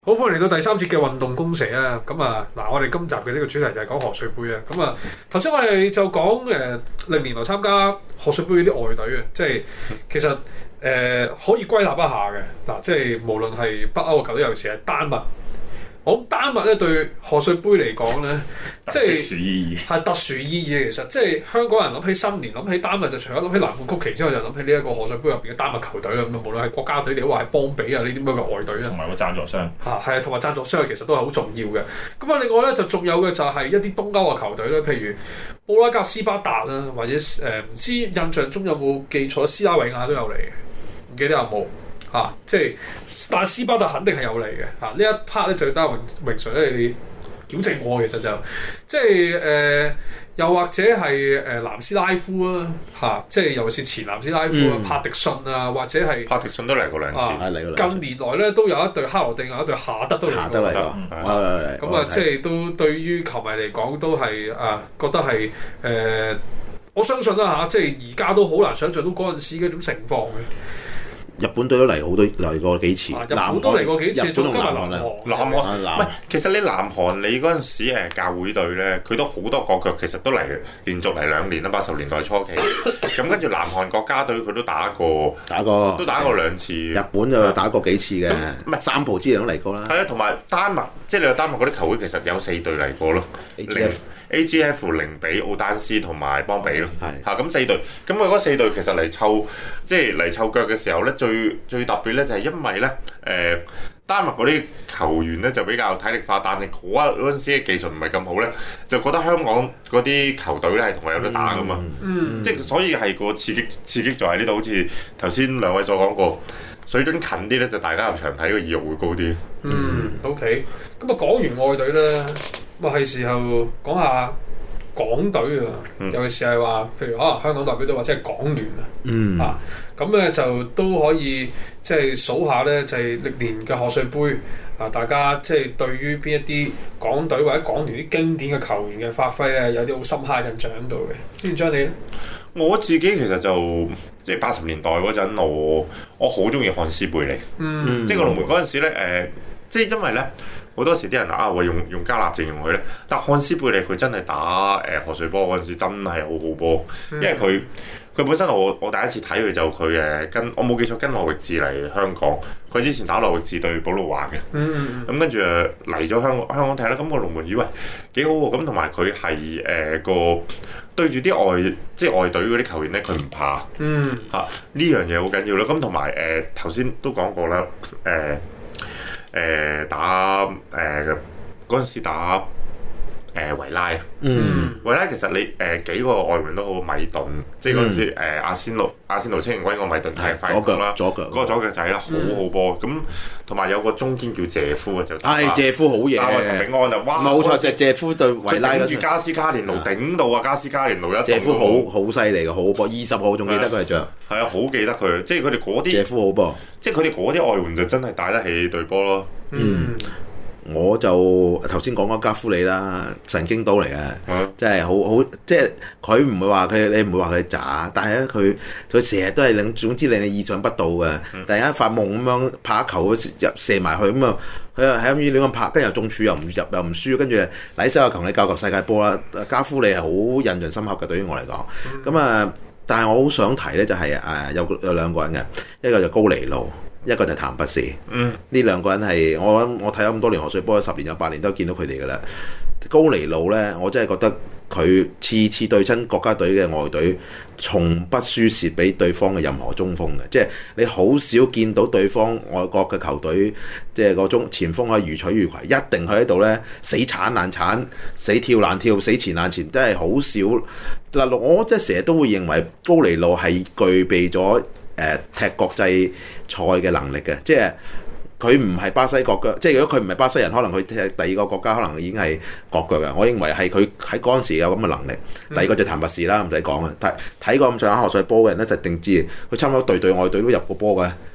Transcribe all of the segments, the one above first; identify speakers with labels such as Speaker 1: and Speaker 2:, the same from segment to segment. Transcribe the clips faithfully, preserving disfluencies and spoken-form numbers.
Speaker 1: 好，歡迎嚟到第三節嘅運動公社啊！咁啊，嗱，我哋今集嘅呢個主題就係講賀歲杯啊！咁啊，頭先我哋就講誒歷年來參加賀歲杯嗰啲外隊啊，即係其實誒、呃、可以歸納一下嘅嗱，即係無論係北歐嘅球隊，尤其是係丹麥。我諗丹麥咧對賀歲杯嚟講咧，即係
Speaker 2: 特殊意義，
Speaker 1: 係特殊意義嘅。其實即係香港人諗起新年，諗起丹麥就除咗諗起藍罐曲奇之外，就諗起呢一個賀歲杯入邊嘅丹麥球隊啦。咁啊，無論係國家隊定話係邦比啊呢啲咁嘅外隊啦，
Speaker 2: 同埋個贊助商
Speaker 1: 嚇係啊，同埋贊助商其實都係好重要嘅。咁啊，另外咧就仲有嘅就係一啲東歐嘅球隊咧，譬如布拉格斯巴達啦，或者誒唔、呃、知印象中有冇記錯，斯拉維亞都有嚟嘅，唔記得有冇？啊，即係，但係斯巴達肯定係有嚟嘅。嚇、啊、呢一 part 咧就要得榮榮垂咧，你哋矯正我其實就即係誒、呃，又或者係誒、呃、南斯拉夫啊，嚇，即係尤其是前南斯拉夫啊，嗯、帕迪遜啊，或者係
Speaker 2: 帕迪遜都嚟過兩次，
Speaker 1: 啊、近年來咧都有一隊克羅地亞，一隊夏德都嚟過。夏德嚟過，咁啊，即係都對於球迷嚟講都係啊，覺得係誒、呃，我相信啦嚇、啊，即係而家都好難想像到嗰陣時嗰種情況嘅。
Speaker 3: 日本隊都嚟好多嚟過幾次，
Speaker 1: 啊、日本都嚟過幾次，仲加埋南韓。
Speaker 2: 南韓唔係，其實你南韓你嗰陣時誒教會隊咧，佢都好多國腳，其實都嚟連續嚟兩年啦，八十年代初期。咁跟住南韓國家隊佢都打過，
Speaker 3: 打過
Speaker 2: 都打過兩次。
Speaker 3: 日本就打過幾次嘅，唔係三浦之類都嚟過啦。
Speaker 2: 係啊，同埋丹麥，即係你話丹麥嗰啲球會其實有四隊嚟過咯。A G F、靈比、奧丹斯同埋邦比咯，嚇咁四隊，咁佢嗰四隊其實嚟湊，即係嚟湊腳嘅時候咧，最最特別咧就係因為咧，誒、呃、丹麥嗰啲球員咧就比較體力化，但係嗰嗰陣時嘅技術唔係咁好咧，就覺得香港嗰啲球隊咧係同佢有得打噶嘛，嗯嗯、即係所以係個刺激刺激就喺呢度，好似頭先兩位所講過，水準近啲咧就大家入場睇個意欲會高啲。
Speaker 1: 嗯 ，OK，咁啊講完外隊咧。咁啊，係時候講下港隊啊，嗯、尤其是係話，譬如可能香港代表隊或者係港聯、嗯、啊，嚇咁咧就都可以即係數下咧，就係、是、歷年嘅賀歲杯啊，大家即係對於邊一啲港隊或者港聯啲經典嘅球員嘅發揮咧，有啲好深刻印象喺度嘅。先張你咧，
Speaker 2: 我自己其實就即係八十年代嗰陣，我我好中意漢斯貝利，嗯、即係個龍門嗰陣時咧，誒、呃，即係因為咧。好多時啲人啊會用用加納形容佢咧，但漢斯貝利佢真係打誒賀歲波嗰陣時真係好好波，因為佢佢本身我我第一次睇佢就佢誒跟我冇記錯跟羅域治嚟香港，佢之前打羅域治對保路華嘅，咁、嗯嗯、跟住誒嚟咗香港香港睇啦，咁、個龍門以為幾好喎，咁同埋佢係誒個對住啲外即係外隊嗰啲球員咧，佢唔怕，嚇呢、嗯啊、樣嘢好緊要啦，咁同埋誒頭先都講過啦，誒、呃。誒、呃、打誒嗰陣時打誒、呃、維拉啊，嗯，維拉其實你誒、呃、幾個外援都好，米頓，即係嗰陣時誒、呃、阿仙奴阿仙奴青年軍個米頓係快攻啦，
Speaker 3: 左腳，
Speaker 2: 嗰個左腳仔啦，好好波，咁同埋有個中堅叫謝夫啊，就
Speaker 3: 係謝夫好嘢，
Speaker 2: 打個陳炳安啊，哇，
Speaker 3: 冇錯，謝謝夫對維拉
Speaker 2: 跟住加斯加連奴頂到啊，加斯加連奴一
Speaker 3: 謝夫好好犀利嘅，好波，二十號仲記得佢係着，
Speaker 2: 係啊，好記得佢，即係佢哋嗰啲
Speaker 3: 謝夫好波，
Speaker 2: 即係佢哋嗰啲外援就真係帶得起隊波咯。
Speaker 3: 嗯，我就頭先講嗰加夫里啦，神經刀嚟嘅，嗯、即係好好，即係佢唔會話佢，你唔會話佢渣，但係咧佢佢成日都係令，總之令你意想不到嘅。嗯、突然間發夢咁樣拍一球入射埋去咁啊，佢又喺咁亂咁拍，跟住又中柱又唔入又唔輸，跟住禮手又求你教球世界波啦。加夫里係好印象深刻嘅，對於我嚟講。咁啊、嗯，但係我好想提咧、就係，就係誒有有兩個人嘅，一個就高尼路。一個就係譚拔士，嗯，呢兩個人係我我睇咗咁多年賀歲波，十年有八年都見到佢哋噶啦。高尼路咧，我真係覺得佢次次對親國家隊嘅外隊，從不輸蝕俾對方嘅任何中鋒嘅，即係你好少見到對方外國嘅球隊，即係個中前鋒可以如取如攜，一定喺度咧死鏟爛鏟，死跳爛跳，死前爛前，真係好少。嗱，我即係成日都會認為高尼路係具備咗誒、呃、踢國際賽嘅能力嘅，即係佢唔係巴西國腳，即係如果佢唔係巴西人，可能佢踢第二個國家可能已經係國腳嘅。我認為係佢喺嗰陣時有咁嘅能力。第二個就譚拔士啦，唔使講啊，睇睇過咁上下賀歲波嘅人咧，就一定知佢差唔多隊隊外隊都入過波嘅，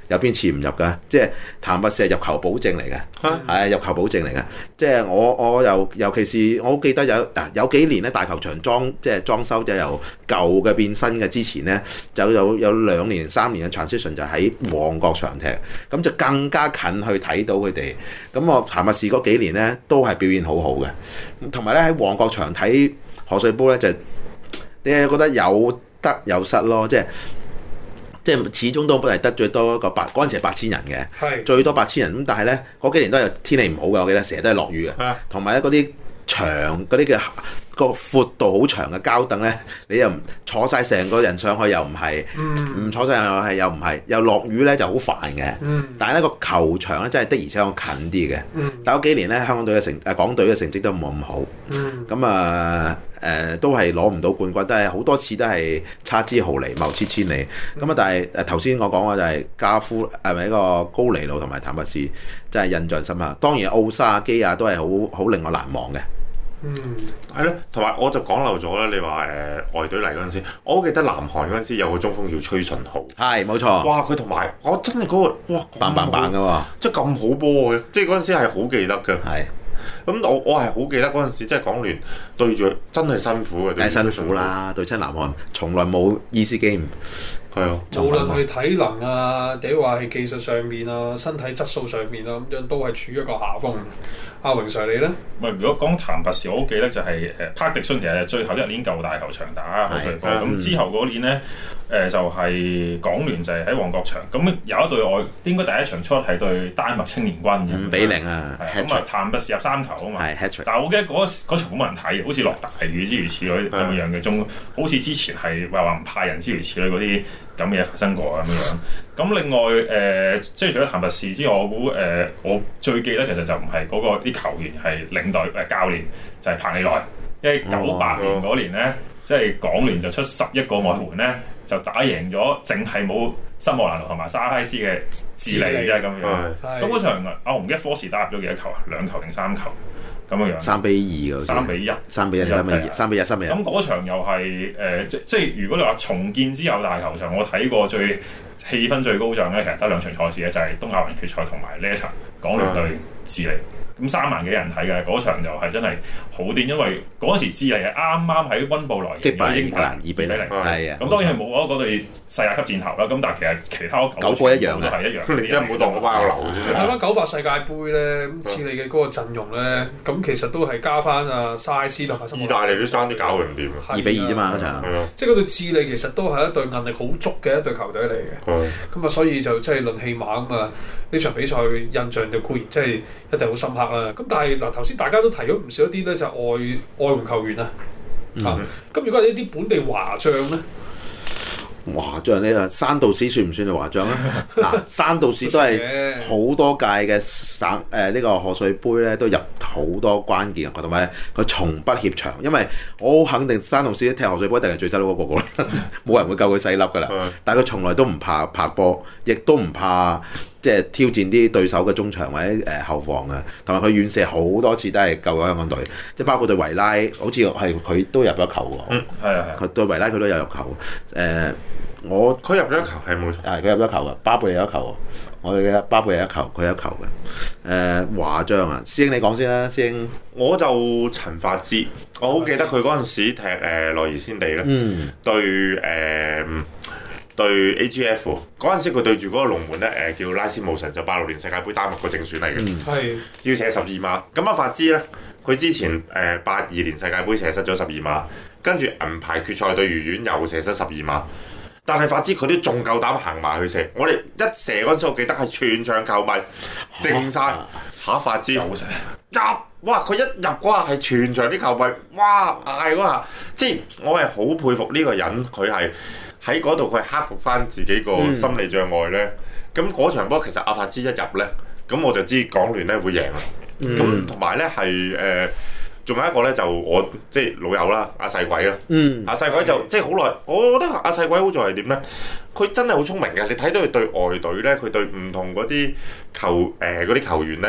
Speaker 3: 有邊次唔入㗎？即係譚拔士係入球保證嚟嘅，係、啊、入球保證嚟嘅。即係我我又尤其是我好記得有嗱有幾年咧大球場裝即係裝修，即係由舊嘅變新嘅之前咧，就有有兩年三年嘅 transition 就喺旺角場踢，咁就更加近去睇到佢哋。咁我譚拔士嗰幾年咧都係表現好好嘅，同埋咧喺旺角場睇賀歲波咧就你係覺得有得有失咯，即係。即係始終都係得最多一個八嗰陣時係八千人嘅，
Speaker 1: 係
Speaker 3: 最多八千人咁。但係咧嗰幾年都係天氣唔好嘅，我記得成日都係落雨嘅，同埋咧嗰啲長嗰啲嘅個闊度好長嘅膠凳咧，你又唔坐晒成個人上去又唔係，唔、嗯、坐晒又係又唔係，又落雨咧就好煩嘅。嗯、但係咧個球場咧真係的而且確近啲嘅。嗯、但係嗰幾年咧香港隊嘅成誒港隊嘅成績都冇咁好，咁啊誒都係攞唔到冠軍，都係好多次都係差之毫釐，謬之千里。咁啊、嗯，但係誒頭先我講嘅就係加夫係咪一個高尼路同埋譚拔士真係印象深刻。當然奧沙基亞都係好好令我難忘嘅。
Speaker 2: 嗯，係咯，同埋我就講漏咗啦。你話誒、呃、外隊嚟嗰陣時，我好記得南韓嗰陣時有個中鋒叫崔順浩，係冇錯。哇！佢同埋我真係嗰、那個哇，
Speaker 3: 棒棒棒嘅喎，
Speaker 2: 即係咁好波嘅，即係嗰陣時係好記得嘅。係
Speaker 3: 咁
Speaker 2: 是，我我係好記得嗰陣時，即係港聯對住真係辛苦嘅，
Speaker 3: 梗係辛苦啦，對親南韓從來冇 easy game。
Speaker 2: 係啊，
Speaker 1: 無論係體能啊，定話係技術上面啊，身體質素上面啊，咁樣都係處於一個下風。阿榮 Sir 你咧？
Speaker 4: 唔係，如果講譚拔士，我好記得就係誒帕迪遜，其實最後一年舊大球場打賀歲波，咁、嗯、之後嗰年咧誒、呃、就係、是、港聯就係喺旺角場，咁有一隊外應該第一場出係對丹麥青年軍
Speaker 3: 五比零啊，
Speaker 4: 咁啊譚拔士入三球啊嘛，但係我記得嗰嗰場冇乜人睇，好似落大雨之如此類咁樣嘅，仲好似之前係話話唔派人之如此類嗰啲咁嘅嘢發生過咁樣。咁另外誒、呃，即係除咗譚拔士之外，我估誒、呃、我最記得其實就唔係嗰個啲球員係領隊誒、呃、教練，就係、是、彭利來，因為九八年嗰年咧，哦、即係港聯就出十一個外援咧，就打贏咗，淨係冇森莫蘭奴同埋沙拉斯嘅智利啫咁樣。咁嗰場啊，我唔記得科士打入咗幾多球啊，兩球定三球咁樣樣。
Speaker 3: 三比二嘅，
Speaker 4: 三比一，
Speaker 3: 三比一，三比一，三比一，三比一。
Speaker 4: 咁嗰場又係誒、呃，即即係如果你話重建之後大球場，我睇過最氣氛最高漲咧，其實得兩場賽事咧，就係、是、東亞運決賽同埋呢一場港聯對智利。咁三萬幾人睇嘅嗰場就係真係好癲，因為嗰陣時智利係啱啱喺溫布萊
Speaker 3: 擊敗英格蘭二比零，係啊。
Speaker 4: 咁當然係冇嗰嗰隊世界級戰頭啦。咁但係其實其他
Speaker 3: 九個一樣
Speaker 4: 都係一樣。
Speaker 2: 你真係冇當我包流先。
Speaker 1: 睇翻九八世界盃咧，咁智利嘅嗰個陣容咧，咁其實都係加翻啊沙拉斯同埋。
Speaker 2: 意大利都爭啲搞佢唔掂啊！
Speaker 3: 二比二啫嘛嗰場。
Speaker 1: 即係嗰隊智利其實都係一隊韌力好足嘅一隊球隊嚟嘅。咁啊，所以就即係論氣馬咁啊，呢場比賽印象就固然即係一定好深刻啦。咁但係嗱，頭先大家都提咗唔少一啲咧，就係外外援球員啊。嚇、嗯，咁、啊、如果係呢啲本地華將咧？
Speaker 3: 華將呢個山道士算唔算係華將咧？嗱，山道士都係好多屆嘅省誒呢、呃這個賀歲杯咧，都入好多關鍵嘅，同埋佢從不怯場。因為我好肯定山道士踢賀歲杯一定係最細粒嗰個啦，冇人會夠佢細粒噶啦。嗯、但係佢從來都唔怕拍波，亦都唔怕即係挑戰啲對手嘅中場或者誒、呃、後防嘅，同埋佢遠射好多次都係救咗香港隊，即係包括對維拉，好似係佢都入咗球喎。嗯，係啊係。佢對維拉佢都有入球，誒、呃。我
Speaker 2: 佢入咗一球係冇錯，
Speaker 3: 係佢入咗球嘅，巴貝有一球，我哋記得巴貝有一球，佢有一球嘅。誒、呃、華將啊，師兄你講先啦，師兄。
Speaker 2: 我就陳發之，我好記得佢嗰陣時踢誒內爾仙地咧，嗯、對誒、呃、對 A G F 嗰陣時佢對住嗰個龍門咧，誒、呃、叫拉斯姆神，就八六年世界盃丹麥個正選嚟嘅，係、嗯、要射十二碼。咁啊發之咧，佢之前誒八二年世界盃射失咗十二碼，跟住銀牌決賽對愉園又射失十二碼。但係發之佢都仲夠膽行埋去射，我哋一射嗰陣時，我記得係全場球迷靜晒嚇發之入，哇！佢一入嗰下係全場啲球迷哇嗌嗰下，即係我係好佩服呢個人，佢係喺嗰度佢係克服翻自己個心理障礙咧。咁嗰、嗯、場波其實阿發之一入咧，咁我就知港聯咧會贏啦。咁同埋咧係誒。仲有一個咧，就我即係老友啦，阿細鬼啦。嗯，阿細鬼就即係好耐，我覺得阿細鬼好在係點咧？佢真係好聰明嘅。你睇到佢對外隊咧，佢對唔同嗰啲球誒嗰啲球員咧，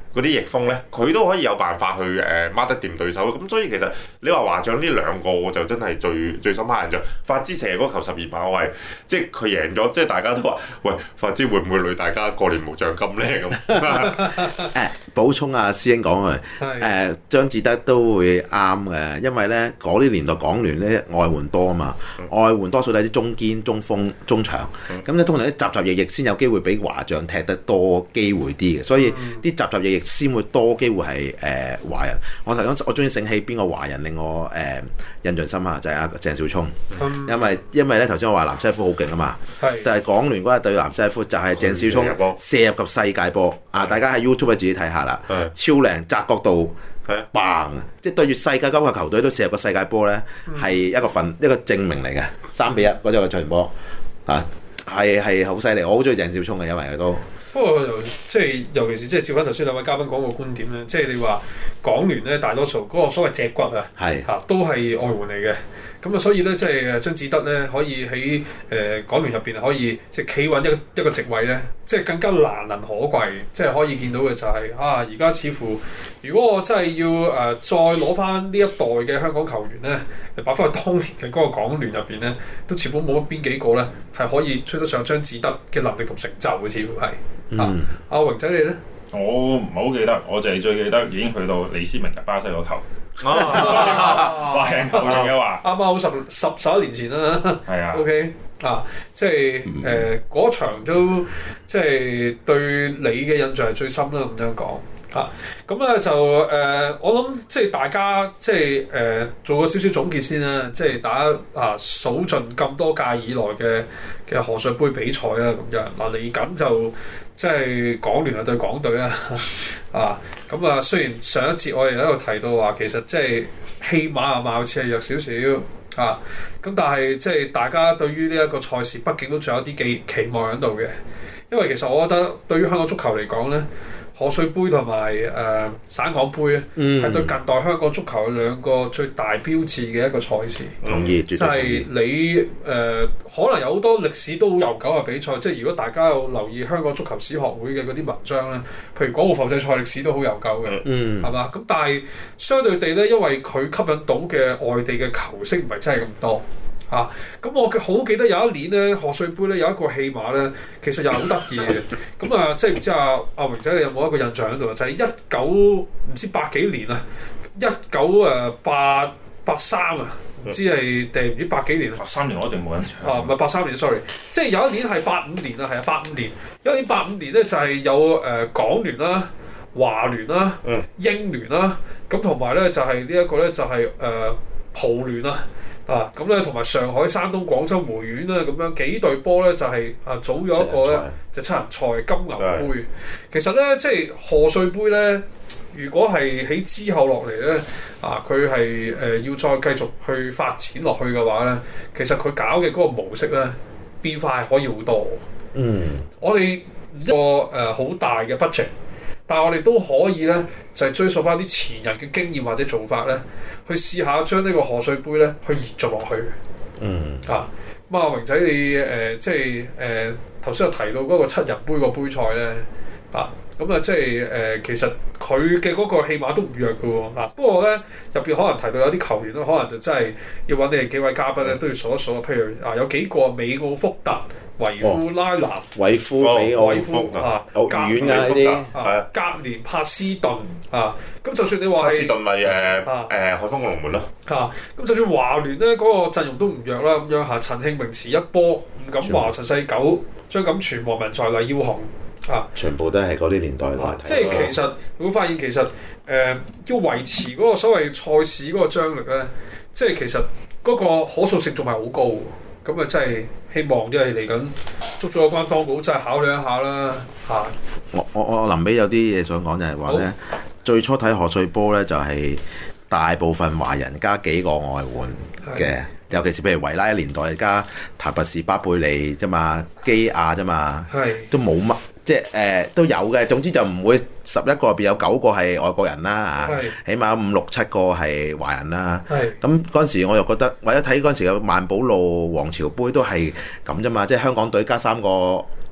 Speaker 2: 嗰啲翼鋒咧，佢都可以有辦法去誒 mark 得掂對手。咁所以其實你話華將呢兩個，我就真係最最深刻印象。法茲射嗰球十二碼，我係即係佢贏咗，即係大家都話：喂，法茲會唔會累大家過年冇獎金咧？咁
Speaker 3: 誒補充啊，師兄講啊，誒張志德都會啱嘅，因為咧嗰啲年代港聯咧外援多啊嘛，嗯、外援多數都係啲中堅、中鋒、中場，咁咧、嗯、通常啲雜雜翼翼先有機會俾華將踢得多機會啲嘅，所以啲雜雜翼翼先會多機會係誒、呃、華人。我頭先我終於醒起邊個華人令我誒、呃、印象深刻，就係、是、阿鄭少聰，嗯、因為因為咧頭先我話南西夫好勁啊嘛，是但係港聯嗰日對南西夫就係鄭少聰射入及世界波啊！大家喺 YouTube 自己睇下啦，是超靚窄角度。棒！即係對住世界級嘅球隊都射入個世界波咧，係一個份一個證明嚟嘅。三比一嗰隻嘅場波啊，係係好犀利。我好中意鄭少聰嘅，因為佢都。
Speaker 1: 不過又即係尤其是即係照翻頭先兩位嘉賓講個觀點咧，即係你話港聯咧大多數嗰個所謂脊骨啊，係嚇都係外援嚟嘅。咁啊，所以咧即係張志德咧可以喺誒港聯入邊可以即係企穩一個一個席位咧，即係更加難能可貴。即係可以見到嘅就係、是、啊，而家似乎如果我真係要誒、呃、再攞翻呢一代嘅香港球員咧，擺翻去當年嘅嗰個港聯入邊咧，都似乎冇乜邊幾個咧係可以追得上張志德嘅能力同成就嘅，似乎係。嗯、啊，阿榮仔你咧？
Speaker 4: 我唔係好記得，我就係最記得已經去到李思明嘅巴西嗰球。華人球員嘅話，
Speaker 1: 啱啱好十十十一年前啦。係啊。O K 啊，即係誒嗰場都即係對你嘅印象係最深啦，咁樣講。啊，咁咧就誒、呃，我諗即係大家即係誒、呃、做個少少總結先啦，即係大家啊數盡咁多屆以來嘅嘅賀歲杯比賽啦，咁樣嗱嚟緊就即係港聯啊對港隊啊，啊咁啊雖然上一節我哋喺度提到話，其實即係戲碼啊貌似係弱少少啊，咁但係即係大家對於呢一個賽事，畢竟都仲有啲寄期望喺度嘅，因為其實我覺得對於香港足球嚟講咧。賀歲杯同埋誒省港杯咧，係、嗯、對近代香港足球嘅兩個最大標誌嘅一個賽事。
Speaker 3: 同意，絕對同意。
Speaker 1: 即係你誒、呃，可能有好多歷史都好悠久嘅比賽。即係如果大家有留意香港足球史學會嘅嗰啲文章咧，譬如港澳埠際賽歷史都好悠久嘅，嗯，係嘛？咁但係相對地咧，因為佢吸引到嘅外地嘅球星唔係真係咁多。啊！咁我好記得有一年咧，賀歲杯咧有一個戲碼咧，其實又好得意嘅。咁啊，即係唔知阿阿榮仔你有冇一個印象喺度？就係一九唔知八幾年啊，一九誒八八三啊，唔知係定唔知八幾年啊？
Speaker 4: 八三年我一定冇印象。
Speaker 1: 啊，唔係八三年 ，sorry。即係有一年係八五年啊，係啊，八五年。有一年八五年咧就係有誒、呃、港聯啦、華聯啦、嗯、英聯啦，咁同埋咧就係呢一個咧就係誒葡聯啦。啊，咁咧同埋上海、山東、廣州、梅縣啦，咁樣幾隊波咧就係、是、啊組咗一個咧就七人賽金牛杯。的其實咧即係賀歲杯咧，如果係喺之後落嚟咧啊，佢係誒要再繼續去發展落去嘅話咧，其實佢搞嘅嗰個模式咧變化係可以好多。嗯，我哋一個誒好大嘅 budget。但係我哋都可以咧，就係、是、追溯翻啲前人嘅經驗或者做法咧，去試下將呢個賀歲杯咧去延續落去。嗯。啊，咁啊，榮仔你誒、呃、即係誒頭先有提到嗰個七人杯個杯賽咧，啊，咁啊即係誒、呃、其實佢嘅嗰個戲碼都唔弱嘅喎。啊，不過咧入邊可能提到有啲球員咧，可能就真係要揾你哋幾位嘉賓咧都要數一數啊。譬如啊，有幾個美奧福特。維夫拉納、
Speaker 3: 維夫比奧福啊，好遠㗎呢啲，
Speaker 1: 係格連帕斯頓啊，咁就算你話係，帕
Speaker 2: 斯頓咪誒誒海豐嘅龍門咯，
Speaker 1: 嚇，咁就算華聯咧嗰個陣容都唔弱啦，咁樣嚇，陳慶明、池一波、吳錦華、陳世九、張錦全、黃文才、黎耀雄啊，
Speaker 3: 全部都係嗰啲年代嘅。
Speaker 1: 即係其實你會發現其實誒要維持嗰個所謂賽事嗰個張力咧，即係其實嗰個可塑性仲係好高。咁啊，真係希望即係嚟緊捉咗有關當局真係考慮一下啦嚇。
Speaker 3: 我我我臨尾有啲嘢想講就係話咧，好最初睇賀歲波咧就係大部分華人加幾個外援嘅，的尤其是譬如維拉年代加塔拔士巴貝利啫嘛，基亞啫嘛，的都冇乜。即係誒、呃、都有嘅，總之就唔會十一個入邊有九個係外國人啦，是起碼五六七個係華人啦。咁嗰陣時我又覺得，或者睇嗰陣時嘅萬寶路皇朝杯都係咁啫嘛，即係香港隊加三個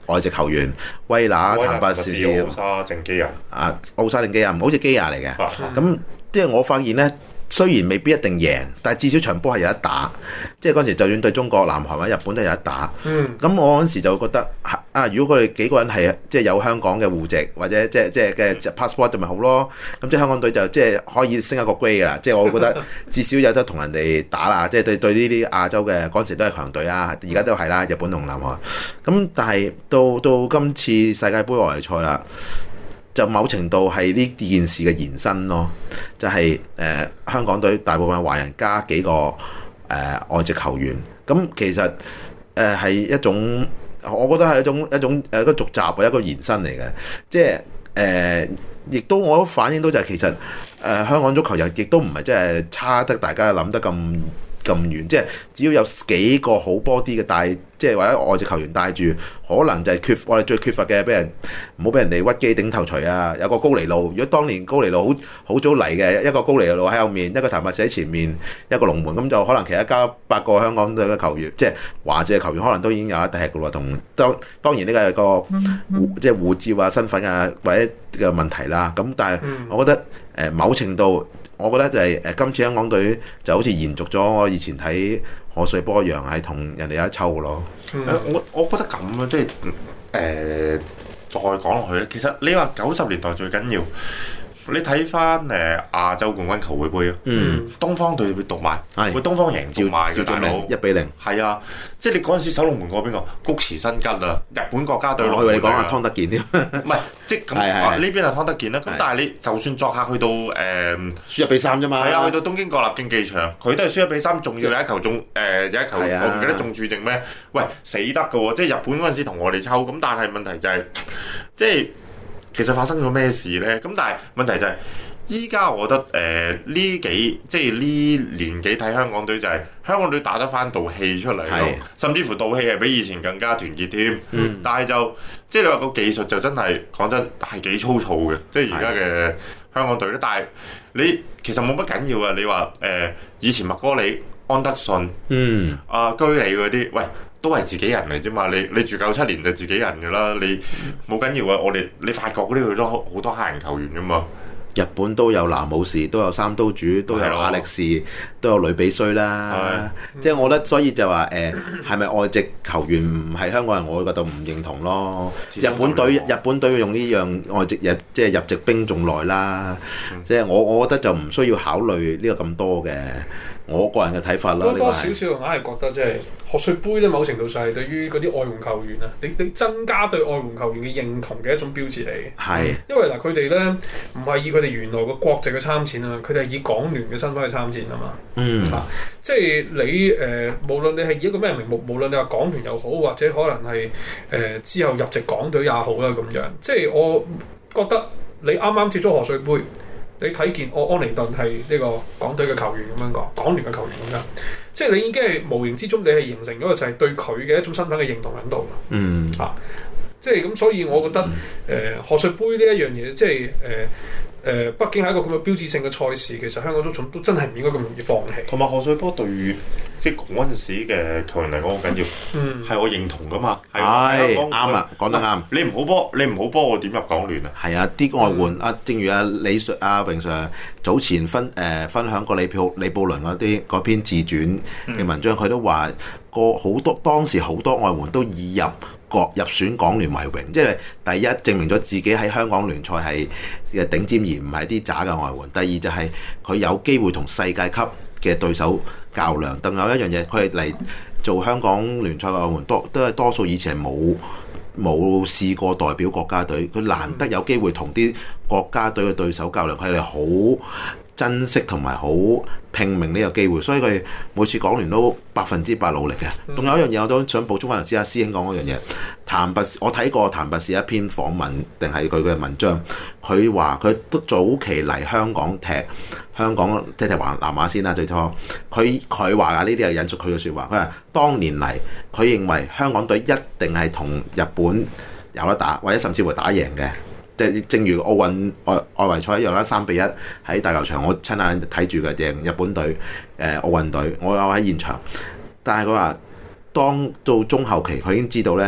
Speaker 3: 外籍球員威拿、坦巴士、
Speaker 2: 奧沙正基人
Speaker 3: 啊，奧沙定基亞，唔好似基亞嚟嘅。咁、
Speaker 1: 嗯、
Speaker 3: 即係我發現咧。雖然未必一定贏，但係至少場波係有得打。即係嗰陣時，就算對中國、南韓或者日本都有得打。嗯，咁我嗰陣時就覺得啊，如果佢哋幾個人係即係有香港嘅戶籍或者即係即係嘅 passport 就咪好咯。咁即係香港隊就即係可以升一個 grade 㗎啦。即係我覺得至少有得同人哋打啦。即係對對呢啲亞洲嘅嗰陣時都係強隊啊，而家都係啦，日本同南韓。咁但係到到今次世界盃外圍賽啦。就某程度係呢件事嘅延伸咯，就係、是、誒、呃、香港隊大部分華人加幾個誒、呃、外籍球員，咁其實誒係、呃、一種，我覺得係一種一種誒一個續集或一個延伸嚟嘅，即係誒亦都我都反映到就係其實誒、呃、香港足球又亦都唔係真係差得大家諗得咁咁遠，即係只要有幾個好波啲嘅帶，即係或者外籍球員帶住，可能就係缺我哋最缺乏嘅，俾人唔好俾人哋屈機頂頭錘啊！有個高尼路，如果當年高尼路好好早嚟嘅，一個高尼路喺後面，一個譚伯士喺前面，一個龍門，咁就可能其他加八個香港隊嘅球員，即係華籍嘅球員，可能都已經有一踢嘅喎。同當當然呢個係個即係護照啊、身份啊或者嘅問題啦。咁但係我覺得誒、呃、某程度。我覺得就係、是、誒、呃、今次香港隊就好似延續咗我以前睇賀歲波一樣，係同人哋有一抽嘅咯。
Speaker 2: 嗯、我我覺得咁啊，即係誒、呃、再講落去咧，其實你話九十年代最緊要。你睇翻誒亞洲冠軍球會杯啊，嗯，東方隊會奪埋，會東方贏奪埋嘅大佬，
Speaker 3: 一比零，
Speaker 2: 係啊，即係你嗰陣時守龍門嗰邊個谷池新吉啊，日本國家隊攞。
Speaker 3: 我以為你講阿湯德健添，
Speaker 2: 唔係，即係咁呢邊係湯德健啦。咁但係你就算作客去到誒
Speaker 3: 輸一比三啫嘛，
Speaker 2: 係啊，去到東京國立競技場，佢都係輸一比三，仲要有一球中誒有一球，我唔記得中注定咩？喂，死得㗎喎！即係日本嗰陣時同我哋抽，咁但係問題就係即係。其實發生咗咩事咧？咁但係問題就係、是，依家我覺得誒呢、呃、幾即係呢年紀睇香港隊就係、是、香港隊打得翻道氣出嚟咯，甚至乎道氣係比以前更加團結添。嗯、但係就即係你話個技術就真係講真係幾粗糙嘅，即係而家嘅香港隊咧。但係你其實冇乜緊要嘅，你話誒、呃、以前麥哥里、安德遜、嗯啊居里嗰啲，喂。都係自己人嚟啫嘛，你你住九七年就自己人噶啦，你冇緊要啊！我哋你法國嗰啲佢都好多黑人球員噶嘛，
Speaker 3: 日本都有拿姆士，都有三刀主，都有亞力士，都有呂比須啦。即係我覺得，所以就話誒，係、呃、咪外籍球員唔係香港人，我覺得唔認同咯。日本隊日本隊用呢樣外籍入即係入籍兵仲耐啦，嗯、即係我我覺得就唔需要考慮呢個咁多嘅。我個人嘅睇法啦，
Speaker 1: 多多少少硬係覺得即係賀歲杯咧，某程度上係對於嗰啲外援球員啊，你你增加對外援球員嘅認同嘅一種標誌嚟。係是，因為嗱佢哋咧唔係以佢哋原來個國籍去參戰啊，佢哋係以港聯嘅身份去參戰啊嘛。嗯，啊，即係你誒、呃，無論你係以一個咩名目，無論你話港聯又好，或者可能係誒、呃、之後入籍港隊也好啦咁樣。即係我覺得你啱啱接咗賀歲杯。你睇見我安妮頓係呢個港隊嘅球員咁樣講，港聯嘅球員咁樣，即係你已經係無形之中，你係形成咗就係對佢嘅一種身份嘅認同喺度。嗯，啊，即係咁，所以我覺得誒賀歲杯呢一樣嘢，即係誒。呃誒，畢竟係一個咁嘅標誌性嘅賽事，其實香港足總都真係唔應該咁容易放棄。
Speaker 2: 同埋賀歲波對即係嗰陣時嘅球員嚟講好緊要，嗯，係我認同噶嘛，係
Speaker 3: 啱啊，講得啱。
Speaker 2: 你唔好波，你唔好波，我點入港聯啊？
Speaker 3: 係啊，啲外援啊，正如阿李 Sir、阿榮 Sir 早前分誒分享過李布李布倫嗰啲嗰篇自傳嘅文章，佢都話過好多當時好多外援都已入。國入選港聯為榮，即係第一證明咗自己喺香港聯賽係嘅頂尖，而唔係啲渣嘅外援。第二就係佢有機會同世界級嘅對手較量。更有一樣嘢，佢係嚟做香港聯賽嘅外援，多都係多數以前係冇冇試過代表國家隊，佢難得有機會同啲國家隊嘅對手較量，佢哋好珍惜同埋好拼命呢個機會，所以佢每次港聯都百分之百努力嘅。仲有一樣嘢我都想補充翻頭先阿師兄講嗰樣嘢，譚拔士我睇過譚拔士一篇訪問定係佢嘅文章，佢話佢都早期嚟香港踢香港踢踢橫南亞先啦，最初佢佢話啊，呢啲係引述佢嘅説話，佢話當年嚟佢認為香港隊一定係同日本有得打，或者甚至乎打贏嘅。即係正如奧運外外圍賽一樣啦，三比一喺大球場，我親眼睇住嘅贏日本隊誒、呃、奧運隊，我有喺現場。但係佢話，當到中後期，佢已經知道咧，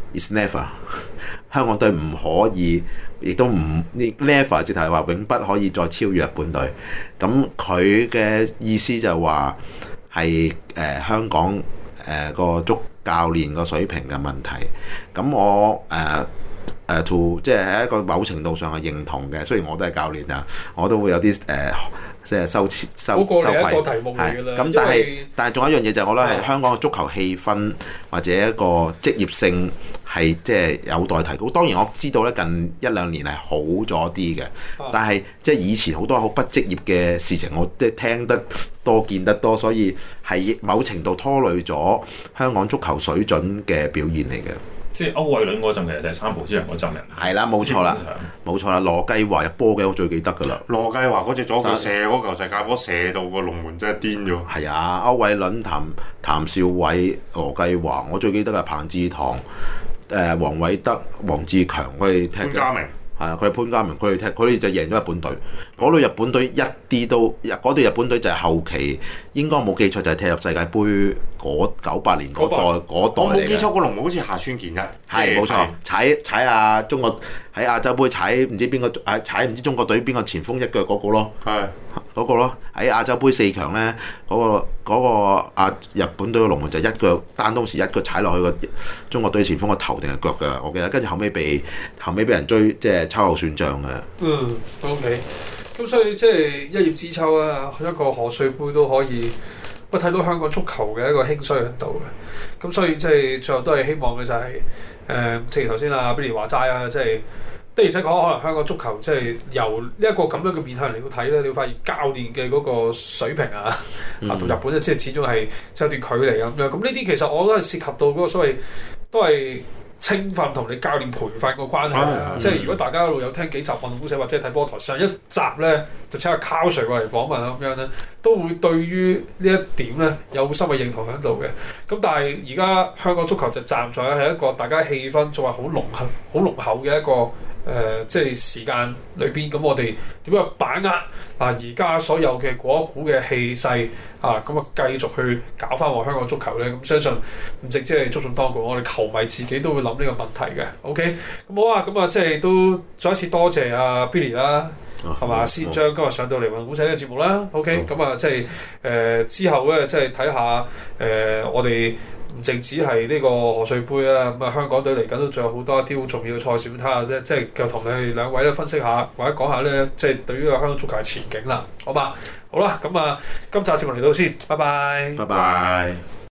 Speaker 3: is never。香港隊唔可以，亦都唔 never， 直頭係話永不可以再超越日本隊。咁佢嘅意思就話係誒香港誒個、呃、足教練個水平嘅問題。咁我誒誒 to 即係喺一個某程度上係認同嘅。雖然我都係教練啊，我都會有啲誒。呃即係收錢收收費，係咁，但係但係仲有一樣嘢就係我覺得係香港嘅足球氣氛或者一個職業性係即係有待提高。當然我知道咧近一兩年係好咗啲嘅，但係即係以前好多好不職業嘅事情，我即係聽得多見得多，所以係某程度拖累咗香港足球水準嘅表現嚟嘅。
Speaker 4: 即係歐偉倫嗰陣其實第三步之人嗰陣人
Speaker 3: 係啦，冇錯啦，冇錯啦。羅繼華入波嘅我最記得㗎啦。
Speaker 2: 羅繼華嗰隻左腳射嗰球世界波射到個龍門真係癲咗。
Speaker 3: 係啊，歐偉倫、譚譚少偉、羅繼華，我最記得係彭志堂、誒、呃、黃偉德、黃志強佢哋踢嘅。潘
Speaker 2: 家明
Speaker 3: 係啊，佢哋潘家明佢哋踢，佢哋就贏咗日本隊。嗰隊日本隊一啲都，嗰隊日本隊就係後期應該冇記錯就係踢入世界盃嗰九八年嗰代嗰代嚟嘅。我
Speaker 2: 冇記錯個龍門好似夏川健一，
Speaker 3: 係冇錯，踩踩下中國喺亞洲盃踩唔知邊個踩踩唔知中國隊邊個前鋒一腳嗰個咯，係嗰個咯。喺亞洲盃四強咧，嗰個嗰個亞日本隊嘅龍門就一腳單當時一腳踩落去個中國隊前鋒個頭定係腳㗎，我記得。跟住後尾被後尾俾人追，即係秋後算賬嘅。
Speaker 1: 嗯 ，OK。咁所以即係一葉知秋啊，一個賀歲杯都可以，不睇到香港足球嘅一個興衰喺度嘅。咁所以即係最後都係希望嘅就係、是、誒、呃，正如頭先阿 Billy 話齋啊，即係的而且確可能香港足球即係由呢一個咁樣嘅面向嚟到睇咧，你會發現教練嘅嗰個水平啊，啊同、嗯、日本咧即係始終係有段距離咁樣。咁呢啲其實我都係涉及到嗰個所謂都係。青訓同你教練培訓個關係啊，即係如果大家一路有聽幾集運動公社或者睇波台上一集咧，就請阿 Carl Sir 過嚟訪問咁樣咧，都會對於呢一點咧有深嘅認同喺度嘅。咁但係而家香港足球就站在係一個大家氣氛仲係好濃厚、好濃厚嘅一個誒、呃，即係時間裏邊。咁我哋點樣把握嗱而家所有嘅嗰一股嘅氣勢啊，咁啊繼續去搞翻我香港足球咧？咁相信唔直即係足總當局，我哋球迷自己都會諗呢個問題嘅。OK，咁好啊，咁啊即係都再一次多謝阿 Billy 啦，係嘛？先將今日上到嚟運動公社呢個節目啦。OK，咁啊即係誒之後咧，即係睇下誒我哋。唔淨止係呢個賀歲杯啊，咁啊香港隊嚟緊都仲有好多一啲好重要嘅賽事，睇下啫，即係就同你哋兩位咧分析下，或者講下咧，即係對於個香港足球嘅前景啦，好嘛？好啦，咁啊，今集節目嚟到先，拜拜，
Speaker 3: 拜拜。